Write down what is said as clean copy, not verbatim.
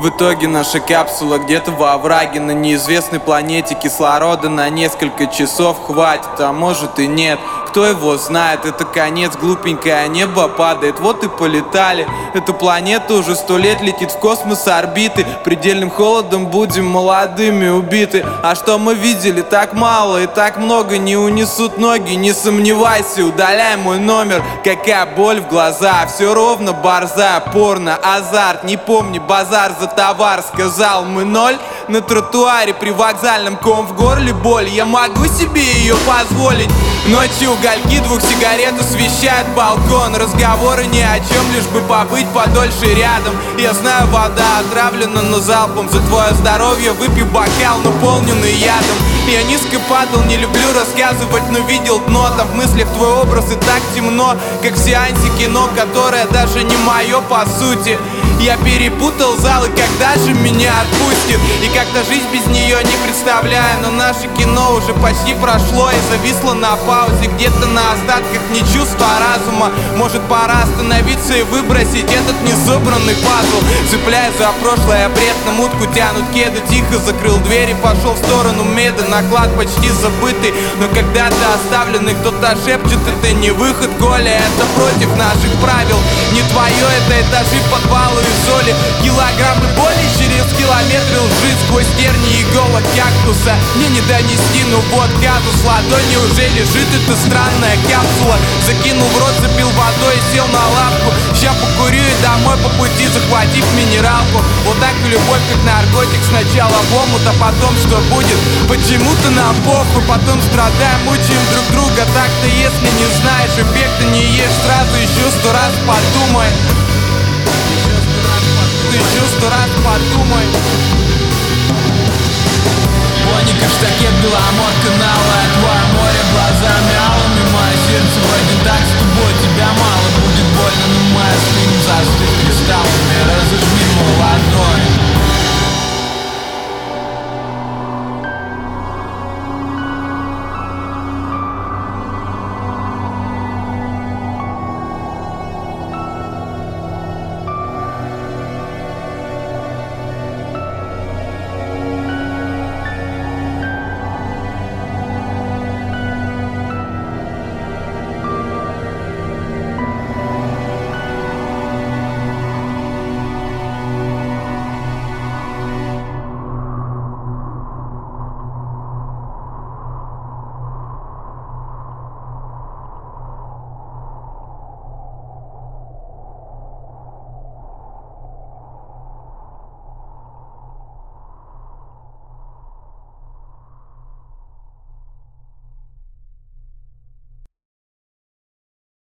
В итоге наша капсула где-то во овраге на неизвестной планете. Кислорода на несколько часов хватит, а может и нет. Кто его знает, это конец, глупенькое небо падает. Вот и полетали. Эта планета уже 100 лет летит в космос орбиты. Предельным холодом будем молодыми убиты. А что мы видели? Так мало и так много. Не унесут ноги, не сомневайся. Удаляй мой номер, какая боль в глаза. Все ровно, борзая, порно, азарт. Не помни, базар за товар. Сказал мы ноль на тротуаре при вокзальном, ком в горле, боль. Я могу себе ее позволить. Ночью угольки 2 сигарет освещают балкон. Разговоры ни о чем, лишь бы побыть подольше рядом. Я знаю, вода отравлена, но залпом за твое здоровье выпью бокал, наполненный ядом. Я низко падал, не люблю рассказывать, но видел дно. Там в мыслях твой образ и так темно, как в сеансе кино, которое даже не мое по сути. Я перепутал зал, и когда же меня отпустит? И как-то жизнь без нее не представляю. Но наше кино уже почти прошло и зависло на паузе. Где-то на остатках не чувства разума. Может, пора остановиться и выбросить этот несобранный пазл. Цепляясь за прошлое, бред на мутку тянут кеды. Тихо закрыл дверь и пошел в сторону меда. Наклад почти забытый, но когда-то оставленный, кто-то шепчет: это не выход, Коля, это против наших правил. Не твое, это этажи, подвалы и соли. Килограммы боли через километры лжи. Сквозь терни иголок кактуса мне не донести, ну вот казус. Ладонь уже лежит эта странная капсула. Закинул в рот, запил водой и сел на лавку. Ща покурю и домой по пути, захватив минералку. Вот так и любовь, как наркотик. Сначала в омут, а потом что будет? Почему-то нам похуй, потом страдаем, мучаем друг друга. Так-то если не знаешь, эффекта не ешь сразу. Еще 100 раз подумай. Еще 100 раз подумай. Моника, штакет, Беломор, каналы. Твое море глазами алыми. Мое сердце вроде так, с тобой тебя мало. Будет больно, но мы остынем, застыв кристаллами. Разожми мою ладонь.